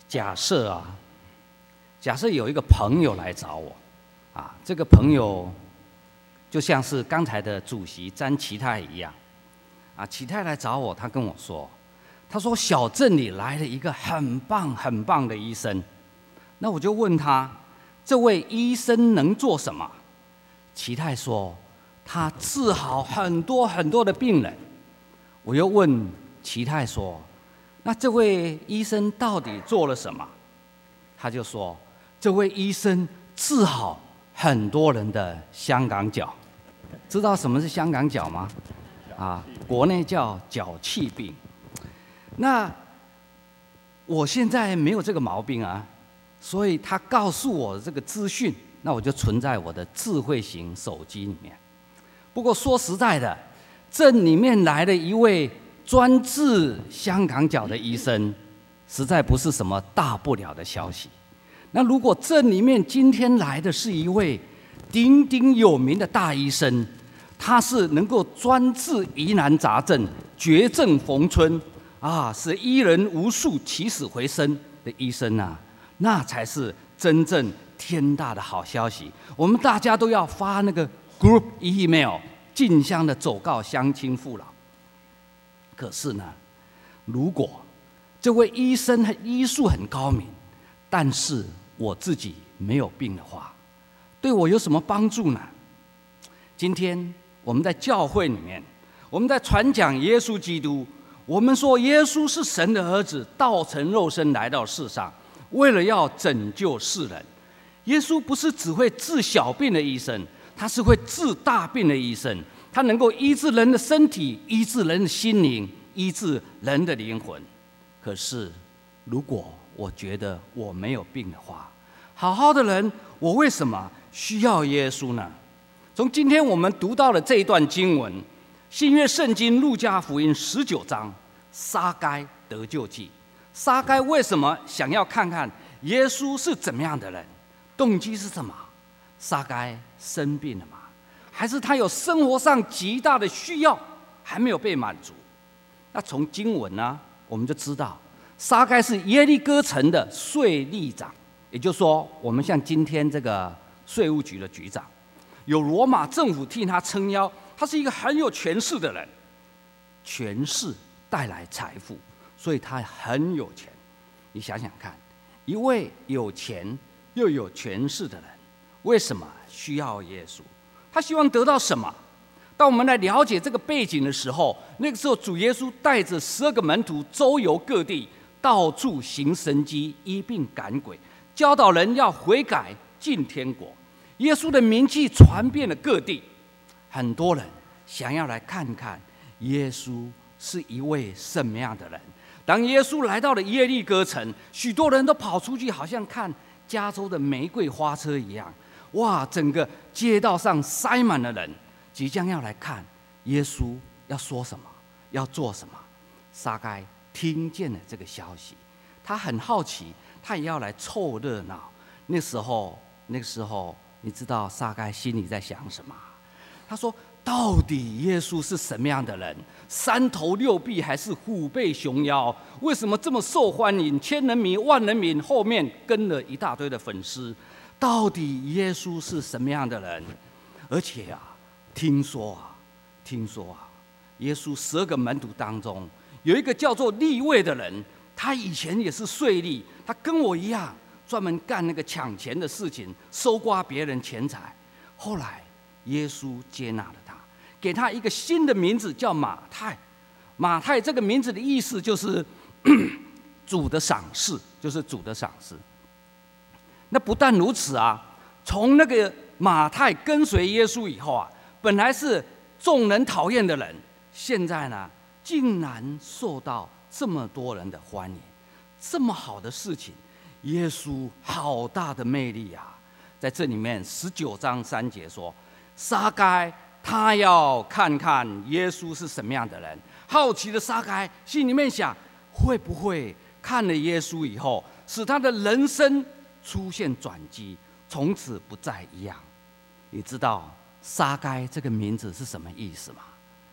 假设有一个朋友来找我，这个朋友就像是刚才的主席詹启泰一样，启泰来找我，他跟我说，他说小镇里来了一个很棒的医生，那我就问他，这位医生能做什么？启泰说，他治好很多的病人。我又问启泰说，那这位医生到底做了什么？他就说，这位医生治好很多人的香港脚。知道什么是香港脚吗？国内叫脚气病。那我现在没有这个毛病啊，所以他告诉我这个资讯，那我就存在我的智慧型手机里面。不过说实在的，镇里面来了一位专治香港脚的医生，实在不是什么大不了的消息。那如果镇里面今天来的是一位鼎鼎有名的大医生，他是能够专治疑难杂症、绝症逢春使医人无数起死回生的医生啊，那才是真正天大的好消息。我们大家都要发那个 group email， 竞相的走告乡亲父老。可是呢，如果这位医生医术很高明，但是我自己没有病的话，对我有什么帮助呢？今天我们在教会里面，我们在传讲耶稣基督，我们说耶稣是神的儿子，道成肉身来到世上，为了要拯救世人。耶稣不是只会治小病的医生，他是会治大病的医生，他能够医治人的身体，医治人的心灵，医治人的灵魂。可是如果我觉得我没有病的话，好好的人，我为什么需要耶稣呢？从今天我们读到的这一段经文，新约圣经路加福音19章，撒该得救记。撒该为什么想要看看耶稣是怎么样的人？动机是什么？撒该生病了吗？还是他有生活上极大的需要还没有被满足？那从经文呢，我们就知道撒该是耶利哥城的税吏长，也就是说，我们像今天这个税务局的局长，有罗马政府替他撑腰，他是一个很有权势的人，权势带来财富，所以他很有钱。你想想看，一位有钱又有权势的人，为什么需要耶稣？他希望得到什么？当我们来了解这个背景的时候，那个时候主耶稣带着12个门徒周游各地，到处行神迹，医病赶鬼，教导人要悔改进天国。耶稣的名气传遍了各地，很多人想要来看看耶稣是一位什么样的人。当耶稣来到了耶利哥城，许多人都跑出去，好像看加州的玫瑰花车一样，哇，整个街道上塞满了人，即将要来看耶稣要说什么，要做什么。撒该听见了这个消息，他很好奇，他也要来凑热闹。那个时候你知道撒该心里在想什么？他说，到底耶稣是什么样的人？3头6臂还是虎背熊腰？为什么这么受欢迎？千人迷万人迷，后面跟了一大堆的粉丝。到底耶稣是什么样的人？而且听说耶稣12个门徒当中有一个叫做利未的人，他以前也是税吏，他跟我一样专门干那个抢钱的事情，搜刮别人钱财。后来耶稣接纳了他，给他一个新的名字，叫马太。马太这个名字的意思就是主的赏识，就是主的赏识。那不但如此从那个马太跟随耶稣以后本来是众人讨厌的人，现在呢竟然受到这么多人的欢迎。这么好的事情，耶稣好大的魅力在这里面19章3节说，撒该他要看看耶稣是什么样的人。好奇的撒该心里面想，会不会看了耶稣以后，使他的人生出现转机，从此不再一样？你知道撒该这个名字是什么意思吗？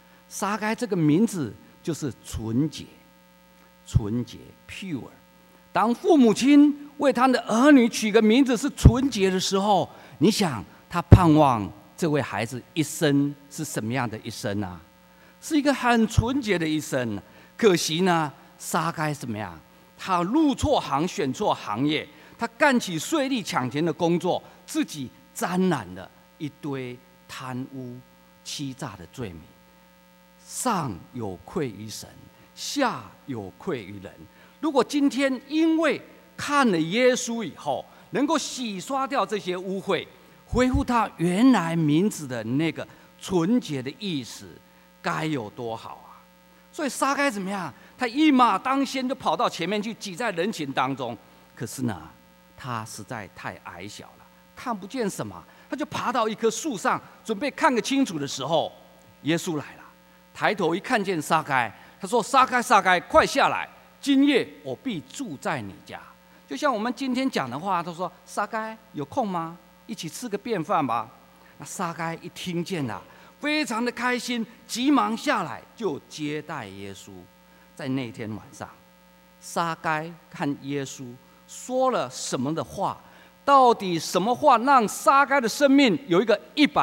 撒该这个名字就是纯洁 pure， 当父母亲为他的儿女取个名字是纯洁的时候，你想他盼望这位孩子一生是什么样的一生啊？是一个很纯洁的一生。可惜呢，撒该怎么样？他入错行，选错行业，他干起税吏抢钱的工作，自己沾染了一堆贪污、欺诈的罪名。上有愧于神，下有愧于人。如果今天因为看了耶稣以后，能够洗刷掉这些污秽，恢复他原来名字的那个纯洁的意思，该有多好啊！所以撒该怎么样？他一马当先就跑到前面去，挤在人群当中。可是呢，他实在太矮小了，看不见什么，他就爬到一棵树上，准备看个清楚的时候，耶稣来了，抬头一看见撒该，他说：“撒该，撒该，快下来！今夜我必住在你家。”就像我们今天讲的话，他说：“撒该，有空吗？一起吃个便饭吧。”那撒该一听见了，非常的开心，急忙下来就接待耶稣。在那天晚上，撒该看耶稣说了什么的话，到底什么话让撒该的生命有一个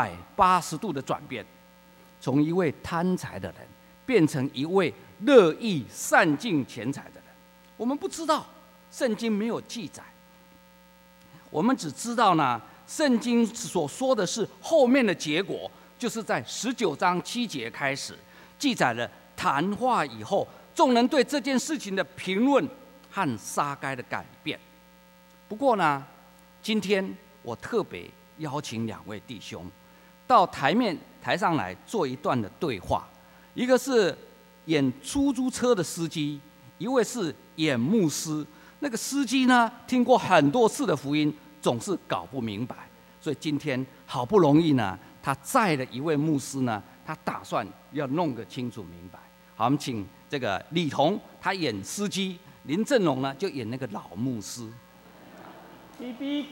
180度的转变，从一位贪财的人变成一位乐意善尽钱财的人？我们不知道，圣经没有记载。我们只知道呢，圣经所说的是后面的结果，就是在19章7节开始记载了谈话以后，众人对这件事情的评论和撒该的改变。不过呢，今天我特别邀请2位弟兄到台上来做一段的对话，一个是演出租车的司机，一位是演牧师。那个司机呢，听过很多次的福音，总是搞不明白，所以今天好不容易呢，他载了一位牧师呢，他打算要弄个清楚明白。好，我们请这个李彤他演司机，林正荣呢就演那个老牧师。 哔哔，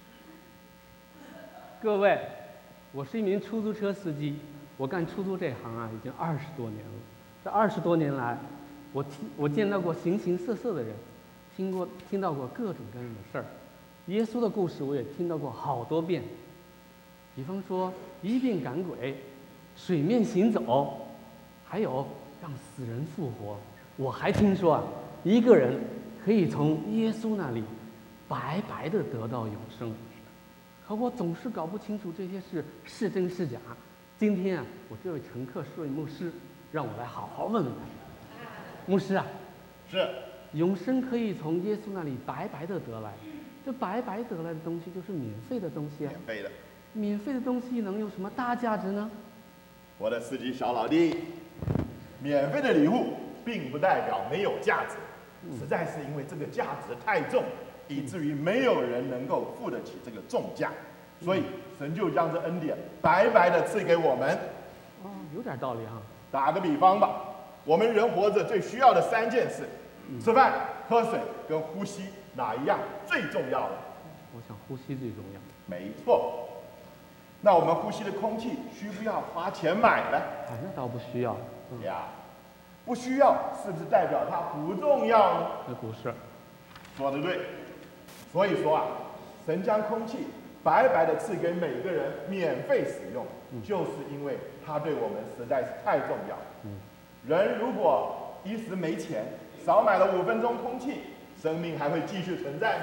各位，我是一名出租车司机，我干出租这行啊已经20多年了。这20多年来，我见到过形形色色的人，听到过各种各样的事儿。耶稣的故事我也听到过好多遍，比方说医病赶鬼、水面行走，还有让死人复活。我还听说啊，一个人可以从耶稣那里白白的得到永生。可我总是搞不清楚这些事是真是假。今天啊，我这位乘客是位牧师，让我来好好问问他。牧师啊， 是永生可以从耶稣那里白白的得来，这白白得来的东西就是免费的东西啊。 免费的， 免费的东西能有什么大价值呢？ 我的司机小老弟，免费的礼物并不代表没有价值，实在是因为这个价值太重，以至于没有人能够付得起这个重价，所以神就将这恩典白白的赐给我们。 哦，有点道理哈。 打个比方吧，我们人活着最需要的3件事：吃饭、喝水跟呼吸，哪一样最重要呢？ 我想呼吸最重要。 没错。那我们呼吸的空气需不要花钱买呢？ 那倒不需要。 呀，不需要是不是代表它不重要呢？ 不是。 说得对。所以说啊，神将空气白白的赐给每个人免费使用，就是因为它对我们实在是太重要。人如果一时没钱，少买了5分钟空气，生命还会继续存在吗？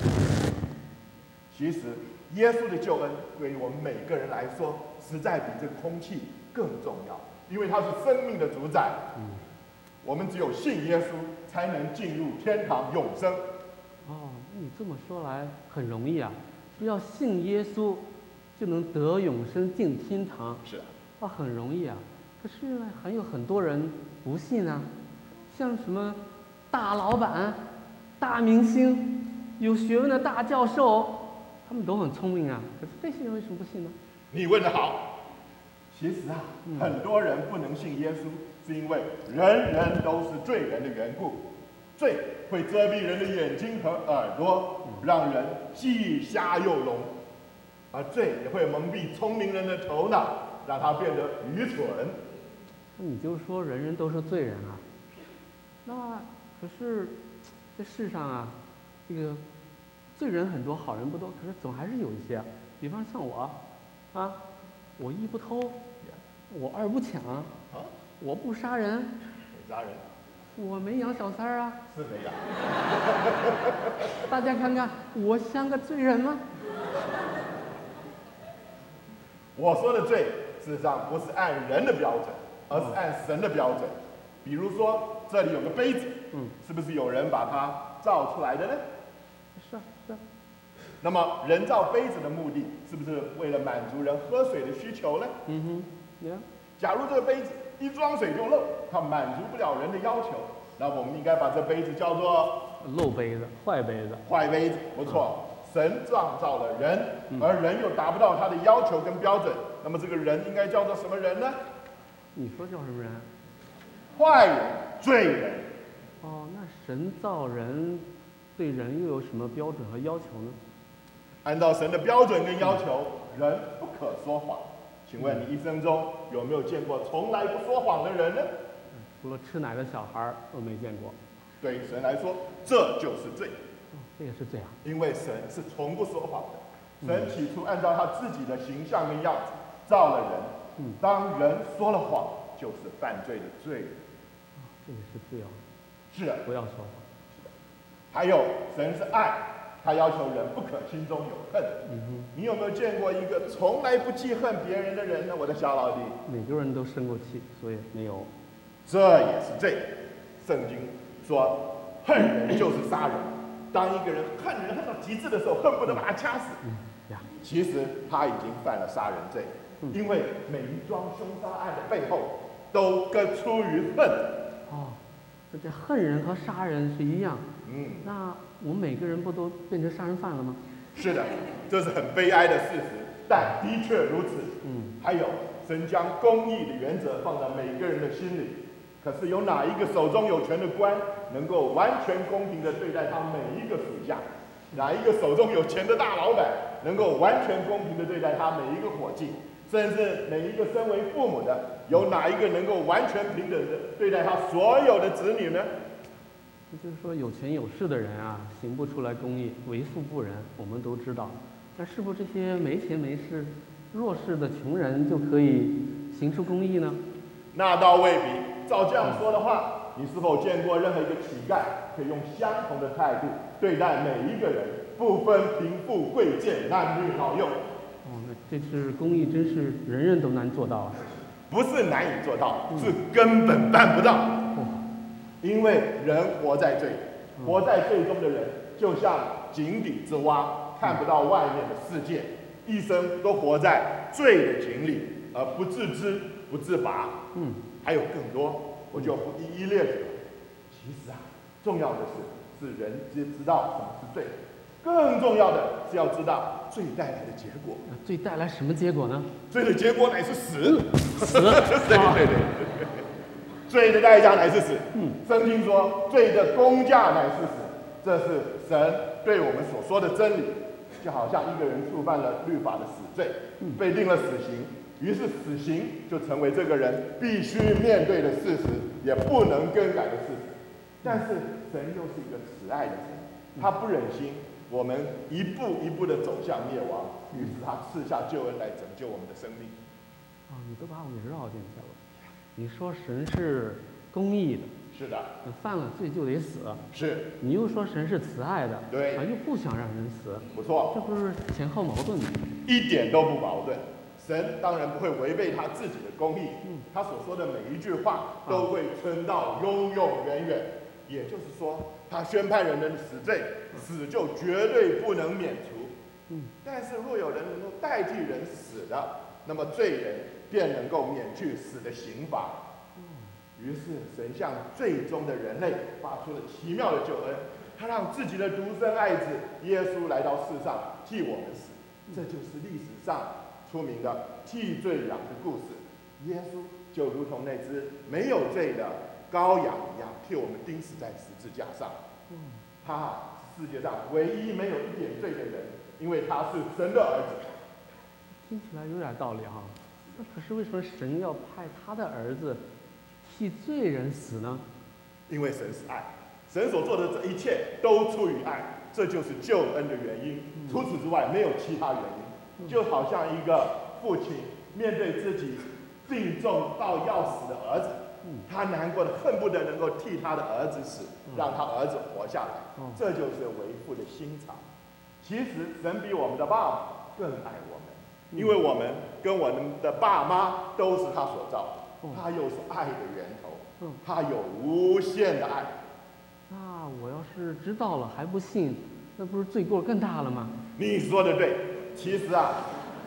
其实耶稣的救恩对于我们每个人来说，实在比这空气更重要，因为他是生命的主宰。我们只有信耶稣，才能进入天堂永生。 哦，你这么说来很容易啊，只要信耶稣，就能得永生进天堂。 是啊， 很容易啊。可是还有很多人不信啊，像什么大老板、大明星、有学问的大教授，他们都很聪明啊。可是这些人为什么不信呢？ 你问得好。其实啊，很多人不能信耶稣，是因为人人都是罪人的缘故。罪会遮蔽人的眼睛和耳朵，让人既瞎又聋；而罪也会蒙蔽聪明人的头脑，让他变得愚蠢。 那你就说人人都是罪人啊？那可是这世上啊，这个罪人很多，好人不多，可是总还是有一些啊。比方像我，啊，我一不偷，我二不抢，我不杀人， 没杀人， 我没养小三儿啊。 是没养。 大家看看，我像个罪人吗？ 我说的罪，事实上不是按人的标准，而是按神的标准。比如说，这里有个杯子，是不是有人把它造出来的呢？ 是啊，是啊。 那么，人造杯子的目的，是不是为了满足人喝水的需求呢？假如这个杯子一装水就漏，它满足不了人的要求，那我们应该把这杯子叫做漏杯子、坏杯子。 坏杯子，不错。神创造了人，而人又达不到他的要求跟标准，那么这个人应该叫做什么人呢？ 你说叫什么人？ 坏人、罪人。 哦，那神造人对人又有什么标准和要求呢？ 按照神的标准跟要求，人不可说谎。请问你一生中有没有见过从来不说谎的人呢？ 除了吃奶的小孩都没见过。 对神来说，这就是罪。 这也是这样， 因为神是从不说谎的。神起初按照他自己的形象跟样子造了人，当人说了谎，就是犯罪的罪人。 这也是罪啊。 是的， 不要说谎。 还有，神是爱，他要求人不可心中有恨。你有没有见过一个从来不记恨别人的人呢？我的小老弟， 每个人都生过气，所以没有。 这也是罪。圣经说，恨人就是杀人。当一个人恨人恨到极致的时候，恨不得把他掐死。其实他已经犯了杀人罪，因为每一桩凶杀案的背后都跟出于恨。 哦，那这恨人和杀人是一样。那我们每个人不都变成杀人犯了吗？ 是的，这是很悲哀的事实，但的确如此。还有，神将公义的原则放在每个人的心里。可是有哪一个手中有权的官能够完全公平地对待他每一个属下？哪一个手中有钱的大老板能够完全公平地对待他每一个伙计？甚至每一个身为父母的，有哪一个能够完全平等地对待他所有的子女呢？ 也就是说，有权有势的人啊，行不出来公义，为富不仁，我们都知道。但是不是这些没钱没势、弱势的穷人就可以行出公义呢？ 那倒未必。照这样说的话，你是否见过任何一个乞丐可以用相同的态度对待每一个人，不分贫富贵贱、男女老幼？ 那这次公益真是人人都难做到啊！ 不是难以做到，是根本办不到。因为人活在罪，活在罪中的人就像井底之蛙，看不到外面的世界，一生都活在罪的井里，而不自知、不自拔。还有更多，我就不一一列举了。其实啊，重要的是人知道什么是罪，更重要的是要知道罪带来的结果。 罪带来什么结果呢？ 罪的结果乃是死。 死。 对。罪的代价乃是死。圣经说，罪的工价乃是死，这是神对我们所说的真理。就好像一个人触犯了律法的死罪，被定了死刑。于是死刑就成为这个人必须面对的事实，也不能更改的事实。但是神又是一个慈爱的神，他不忍心我们一步一步的走向灭亡，于是他赐下救恩来拯救我们的生命。 你都把我给绕进去了。你说神是公义的， 是的， 犯了罪就得死。 是。 你又说神是慈爱的， 对， 又不想让人死。 不错， 这不是前后矛盾吗？ 一点都不矛盾。神当然不会违背他自己的公义，他所说的每一句话都会存到永永远远。也就是说，他宣判人的死罪，死就绝对不能免除。但是若有人能够代替人死的，那么罪人便能够免去死的刑罚。于是神向最终的人类发出了奇妙的救恩，他让自己的独生爱子耶稣来到世上替我们死。这就是历史上出名的替罪羊的故事。耶稣就如同那只没有罪的羔羊一样，替我们钉死在十字架上。他是世界上唯一没有一点罪的人，因为他是神的儿子。 听起来有点道理哈。那可是为什么神要派他的儿子替罪人死呢？ 因为神是爱， 神所做的这一切都出于爱，这就是救恩的原因。除此之外，没有其他原因。就好像一个父亲面对自己病重到要死的儿子，他难过的恨不得能够替他的儿子死，让他儿子活下来。这就是为父的心肠。其实神比我们的爸爸更爱我们，因为我们跟我们的爸妈都是他所造的，他又是爱的源头，他有无限的爱。 那我要是知道了还不信，那不是罪过更大了吗？ 你说的对，其实啊，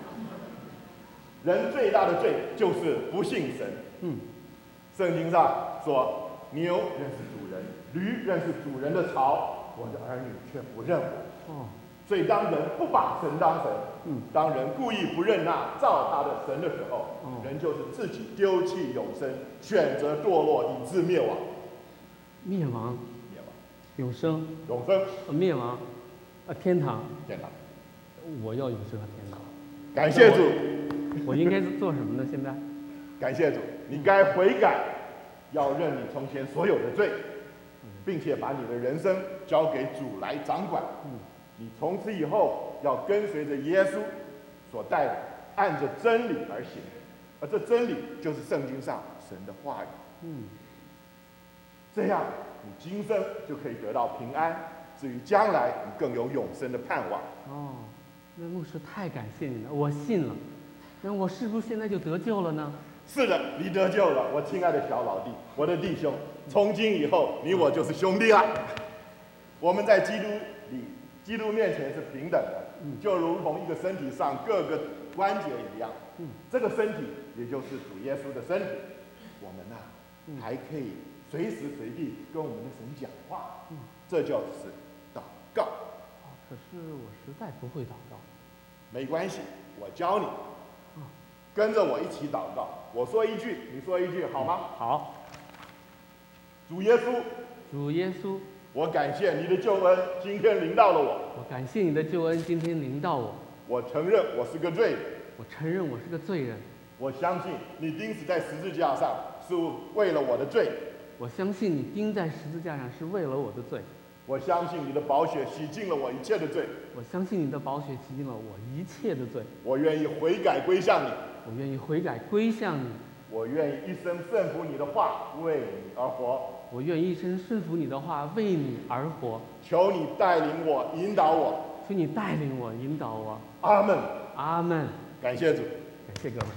人最大的罪就是不信神。圣经上说，牛认识主人，驴认识主人的槽，我的儿女却不认我。所以当人不把神当神，当人故意不认那造他的神的时候，人就是自己丢弃永生，选择堕落，以致灭亡。 灭亡，永生， 永生， 灭亡，天堂， 天堂。 我要永生和天堂。 感谢主。 我应该做什么呢？现在？ 感谢主，你该悔改，要认你从前所有的罪，并且把你的人生交给主来掌管。你从此以后要跟随着耶稣所带的，按着真理而行，而这真理就是圣经上神的话语。这样你今生就可以得到平安，至于将来你更有永生的盼望。 那牧师太感谢你了，我信了。那我是不是现在就得救了呢？ 是的，你得救了，我亲爱的小老弟，我的弟兄，从今以后你我就是兄弟了。我们在基督里，基督面前是平等的，就如同一个身体上各个关节一样。这个身体也就是主耶稣的身体，我们还可以随时随地跟我们的神讲话。这就是祷告。 可是我实在不会祷告。 没关系，我教你。跟着我一起祷告，我说一句，你说一句，好吗？ 好。 主耶稣， 主耶稣， 我感谢你的救恩，今天临到了我。 我感谢你的救恩，今天临到我。 我承认我是个罪人。 我承认我是个罪人。 我相信你钉死在十字架上是为了我的罪。 我相信你钉在十字架上是为了我的罪。 我相信你的宝血洗净了我一切的罪。 我相信你的宝血洗净了我一切的罪。 我愿意悔改归向你。 我愿意悔改归向你。 我愿意一生顺服你的话，为你而活。 我愿意一生顺服你的话，为你而活。 求你带领我，引导我。 求你带领我，引导我。 阿门。 阿门。 感谢主。 感谢各位。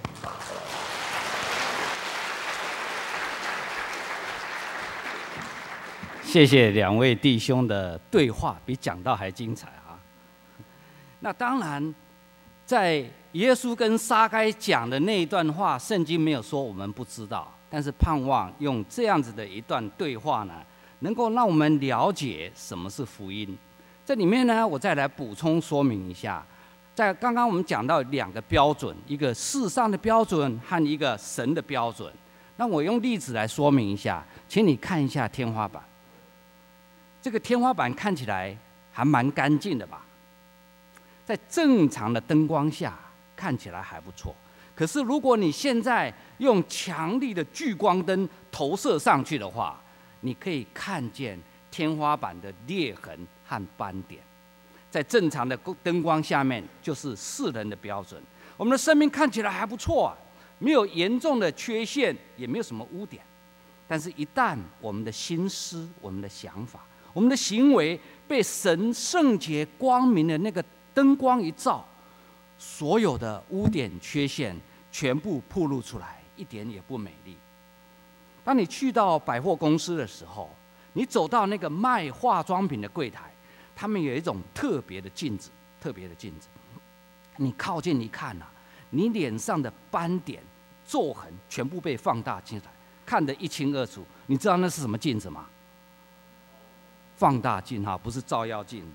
谢谢两位弟兄的对话，比讲道还精彩啊！那当然，在耶稣跟撒该讲的那一段话，圣经没有说我们不知道，但是盼望用这样子的一段对话呢，能够让我们了解什么是福音。这里面呢，我再来补充说明一下，在刚刚我们讲到两个标准，一个世上的标准和一个神的标准。那我用例子来说明一下，请你看一下天花板。这个天花板看起来还蛮干净的吧？在正常的灯光下看起来还不错。可是如果你现在用强力的聚光灯投射上去的话，你可以看见天花板的裂痕和斑点。在正常的灯光下面，就是世人的标准。我们的生命看起来还不错啊，没有严重的缺陷，也没有什么污点。但是，一旦我们的心思、我们的想法、我们的行为被神圣洁光明的那个灯光一照，所有的污点缺陷全部暴露出来，一点也不美丽。当你去到百货公司的时候，你走到那个卖化妆品的柜台，他们有一种特别的镜子，你靠近一看啊，你脸上的斑点、皱痕全部被放大进来，看得一清二楚。你知道那是什么镜子吗？放大镜哈，不是照妖镜。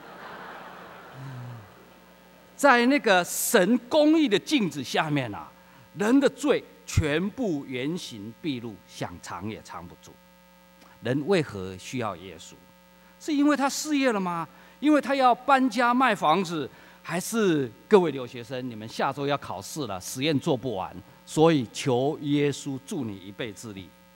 在那个神公义的镜子下面啊，人的罪全部原形毕露，想藏也藏不住。人为何需要耶稣？是因为他失业了吗？因为他要搬家卖房子？还是各位留学生，你们下周要考试了，实验做不完，所以求耶稣助你一臂之力？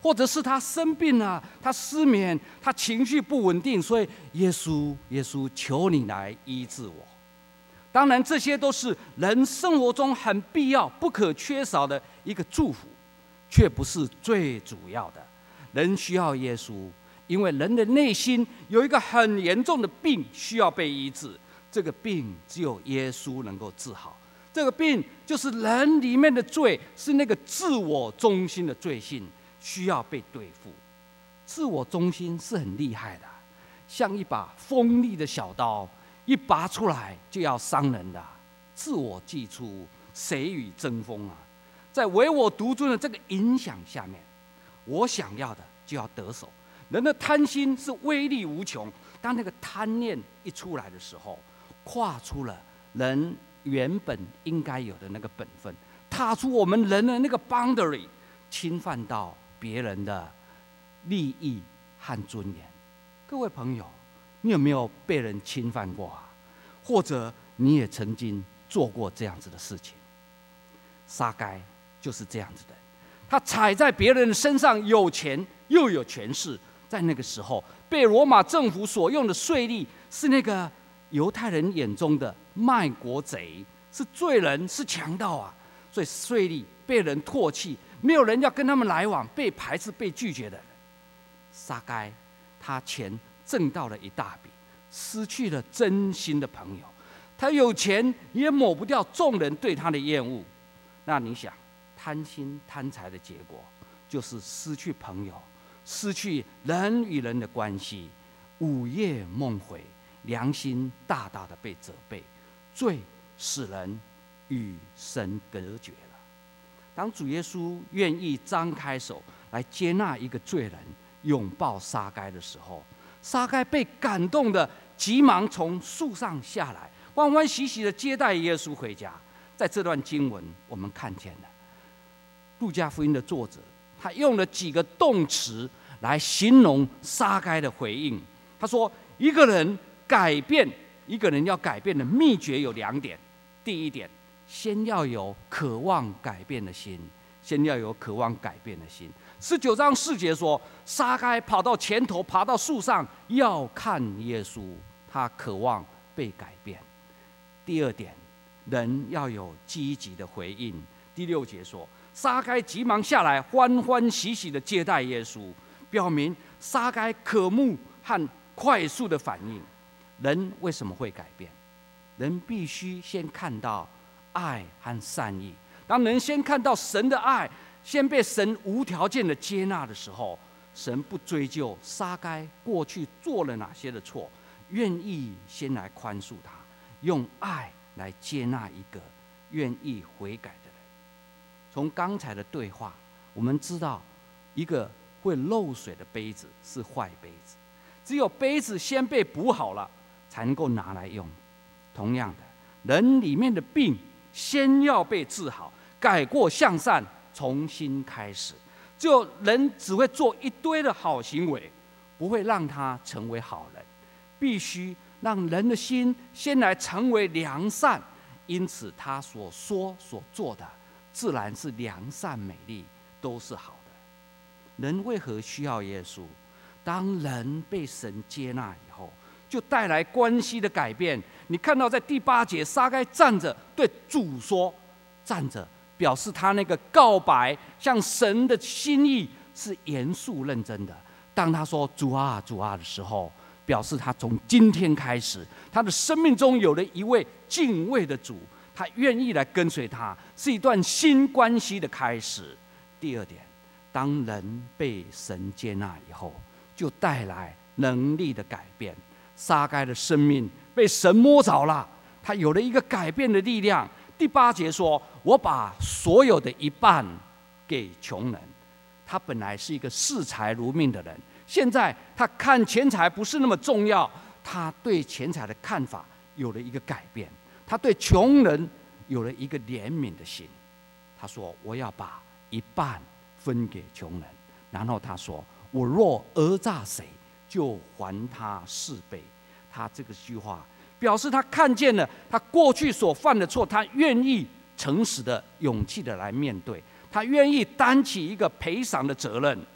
或者是他生病了，他失眠，他情绪不稳定，所以耶稣，求你来医治我。当然，这些都是人生活中很必要、不可缺少的一个祝福，却不是最主要的。人需要耶稣，因为人的内心有一个很严重的病需要被医治，这个病只有耶稣能够治好。这个病就是人里面的罪，是那个自我中心的罪性，需要被对付。自我中心是很厉害的，像一把锋利的小刀，一拔出来就要伤人的。自我既出，谁与争锋啊？在唯我独尊的这个影响下面，我想要的就要得手。人的贪心是威力无穷，当那个贪念一出来的时候，跨出了人原本应该有的那个本分，踏出我们人的那个 boundary， 侵犯到别人的利益和尊严。各位朋友，你有没有被人侵犯过啊？或者你也曾经做过这样子的事情？撒该就是这样子的人，他踩在别人的身上，有钱又有权势。在那个时候，被罗马政府所用的税吏是那个犹太人眼中的卖国贼，是罪人，是强盗啊！所以税吏被人唾弃，没有人要跟他们来往，被排斥、被拒绝的人。撒该他钱挣到了一大笔，失去了真心的朋友。他有钱也抹不掉众人对他的厌恶。那你想，贪心贪财的结果就是失去朋友，失去人与人的关系，午夜梦回，良心大大的被责备，罪使人与神隔绝了。当主耶稣愿意张开手来接纳一个罪人，拥抱撒该的时候，撒该被感动的急忙从树上下来，欢欢喜喜的接待耶稣回家。在这段经文，我们看见了路加福音的作者，他用了几个动词来形容撒该的回应。他说，一个人要改变的秘诀有2点。第一点，先要有渴望改变的心。19章4节说，撒该跑到前头，爬到树上要看耶稣，他渴望被改变。第二点，人要有积极的回应。第6节说，撒该急忙下来，欢欢喜喜的接待耶稣，表明撒该渴慕和快速的反应。人为什么会改变？人必须先看到爱和善意。当人先看到神的爱，先被神无条件的接纳的时候，神不追究撒该过去做了哪些的错，愿意先来宽恕他，用爱来接纳一个愿意悔改的人。从刚才的对话，我们知道一个会漏水的杯子是坏杯子，只有杯子先被补好了，才能够拿来用。同样的，人里面的病先要被治好，改过向善，重新开始。只有人只会做一堆的好行为，不会让他成为好人。必须让人的心先来成为良善，因此他所说所做的自然是良善美丽，都是好的。人为何需要耶稣？当人被神接纳以后，就带来关系的改变。你看到在第8节，撒该站着对主说，站着表示他那个告白向神的心意是严肃认真的。当他说主啊主啊的时候，表示他从今天开始，他的生命中有了一位敬畏的主，他愿意来跟随他，是一段新关系的开始。第2点，当人被神接纳以后，就带来能力的改变。撒该的生命被神摸着了，他有了一个改变的力量。第8节说，我把所有的一半给穷人。他本来是一个视财如命的人，现在他看钱财不是那么重要，他对钱财的看法有了一个改变，他对穷人有了一个怜悯的心。他说，我要把一半分给穷人。然后他说，我若讹诈谁，就还他4倍。他这个句话表示他看见了他过去所犯的错，他愿意诚实的、勇气的来面对，他愿意担起一个赔偿的责任。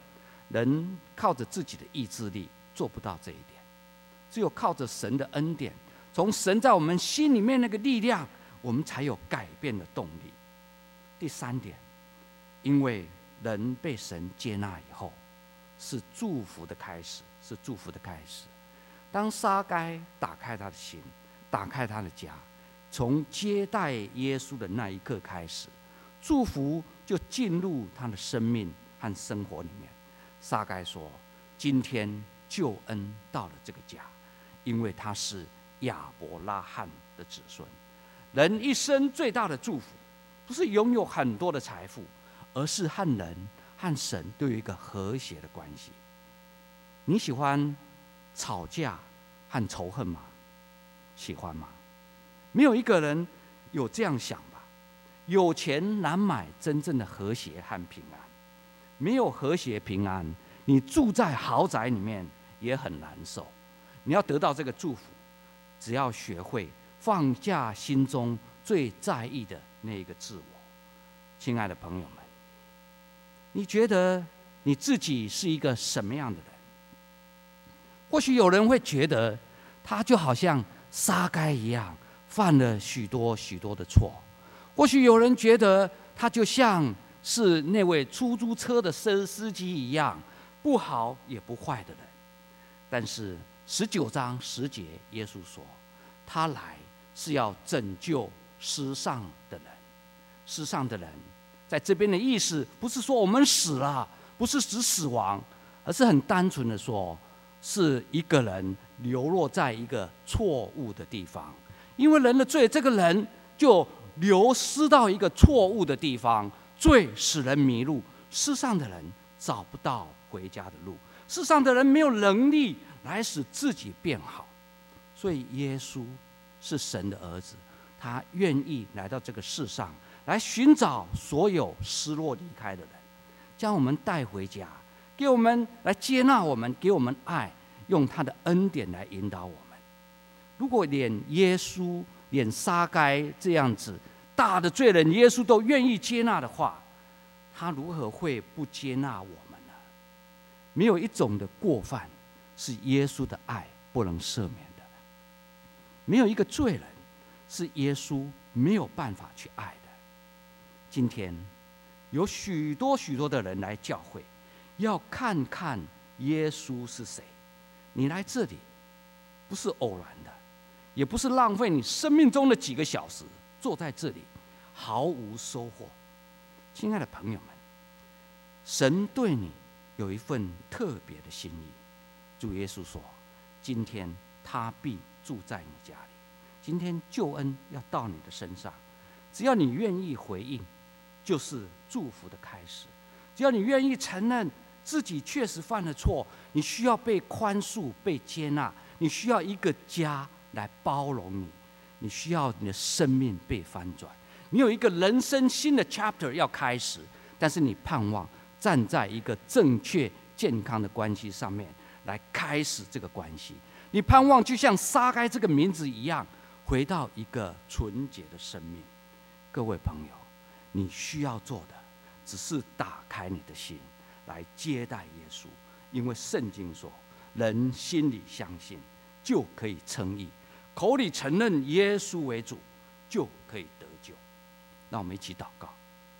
人靠着自己的意志力做不到这一点，只有靠着神的恩典，从神在我们心里面那个力量，我们才有改变的动力。第三点，因为人被神接纳以后，是祝福的开始，是祝福的开始。当撒该打开他的心，打开他的家，从接待耶稣的那一刻开始，祝福就进入他的生命和生活里面。撒该说：“今天救恩到了这个家，因为他是亚伯拉罕的子孙。”人一生最大的祝福，不是拥有很多的财富，而是和人和神都有一个和谐的关系。你喜欢吵架和仇恨吗？喜欢吗？没有一个人有这样想吧。有钱难买真正的和谐和平安，没有和谐平安，你住在豪宅里面也很难受。你要得到这个祝福，只要学会放下心中最在意的那个自我。亲爱的朋友们，你觉得你自己是一个什么样的人？或许有人会觉得他就好像撒该一样，犯了许多许多的错。或许有人觉得他就像是那位出租车的司机一样，不好也不坏的人。但是19章10节，耶稣说，他来是要拯救失丧的人。失丧的人在这边的意思，不是说我们死了，不是指死亡，而是很单纯的说，是一个人流落在一个错误的地方，因为人的罪，这个人就流失到一个错误的地方，罪使人迷路，世上的人找不到回家的路，世上的人没有能力来使自己变好。所以耶稣是神的儿子，他愿意来到这个世上，来寻找所有失落离开的人，将我们带回家，给我们来接纳我们，给我们爱，用他的恩典来引导我们。如果连耶稣、连撒该这样子大的罪人，耶稣都愿意接纳的话，他如何会不接纳我们呢？没有一种的过犯是耶稣的爱不能赦免的，没有一个罪人是耶稣没有办法去爱的。今天有许多许多的人来教会，要看看耶稣是谁。你来这里不是偶然的，也不是浪费你生命中的几个小时坐在这里毫无收获。亲爱的朋友们，神对你有一份特别的心意。主耶稣说，今天他必住在你家里，今天救恩要到你的身上，只要你愿意回应，就是祝福的开始。只要你愿意承认自己确实犯了错，你需要被宽恕、被接纳，你需要一个家来包容你，你需要你的生命被翻转，你有一个人生新的 chapter 要开始，但是你盼望站在一个正确健康的关系上面来开始这个关系，你盼望就像撒该这个名字一样，回到一个纯洁的生命。各位朋友，你需要做的只是打开你的心来接待耶稣，因为圣经说，人心里相信就可以称义，口里承认耶稣为主就可以得救。让我们一起祷告。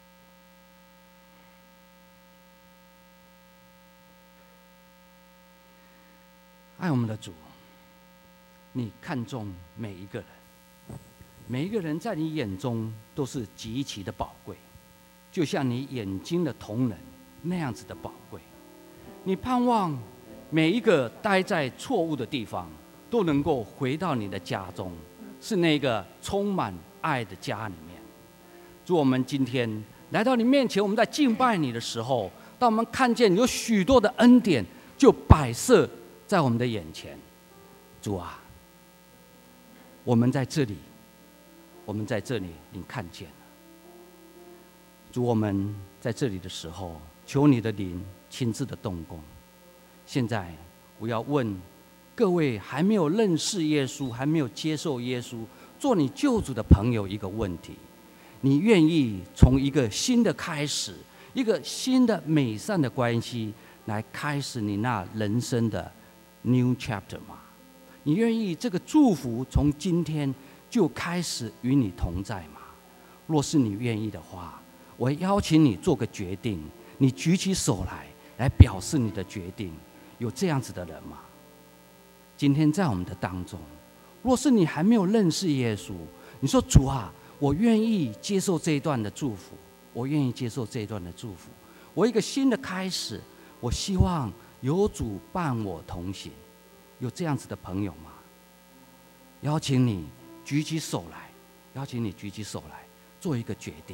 爱我们的主，你看重每一个人，每一个人在你眼中都是极其的宝贵，就像你眼睛的瞳仁那样子的宝贵。你盼望每一个待在错误的地方都能够回到你的家中，是那个充满爱的家里面。主，我们今天来到你面前，我们在敬拜你的时候，当我们看见有许多的恩典就摆设在我们的眼前。主啊，我们在这里，我们在这里，你看见了。主，我们在这里的时候，求你的灵亲自的动工。现在我要问各位还没有认识耶稣、还没有接受耶稣做你救主的朋友一个问题：你愿意从一个新的开始，一个新的美善的关系， 来开始你那人生的 new chapter 吗？你愿意这个祝福从今天就开始与你同在吗？若是你愿意的话，我邀请你做个决定，你举起手来表示你的决定。有这样子的人吗？今天在我们的当中，若是你还没有认识耶稣，你说主啊，我愿意接受这一段的祝福，我愿意接受这一段的祝福，我一个新的开始，我希望有主伴我同行。有这样子的朋友吗？邀请你举起手来，邀请你举起手来，做一个决定。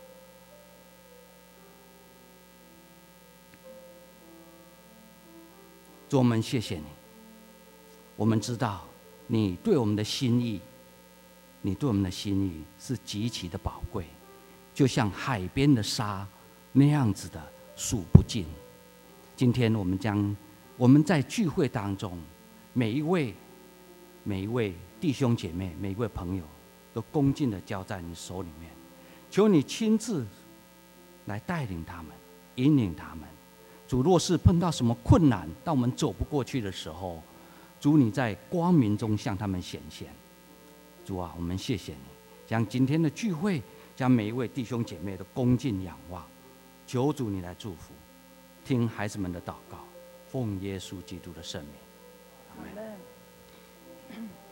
主，我们谢谢你，我们知道你对我们的心意，你对我们的心意是极其的宝贵，就像海边的沙那样子的数不尽。今天我们在聚会当中，每一位弟兄姐妹，每一位朋友，都恭敬的交在你手里面，求你亲自来带领他们，引领他们。主，若是碰到什么困难，当我们走不过去的时候，主你在光明中向他们显现。主啊，我们谢谢你，将今天的聚会，将每一位弟兄姐妹的恭敬仰望，求主你来祝福，听孩子们的祷告，奉耶稣基督的圣名，阿们。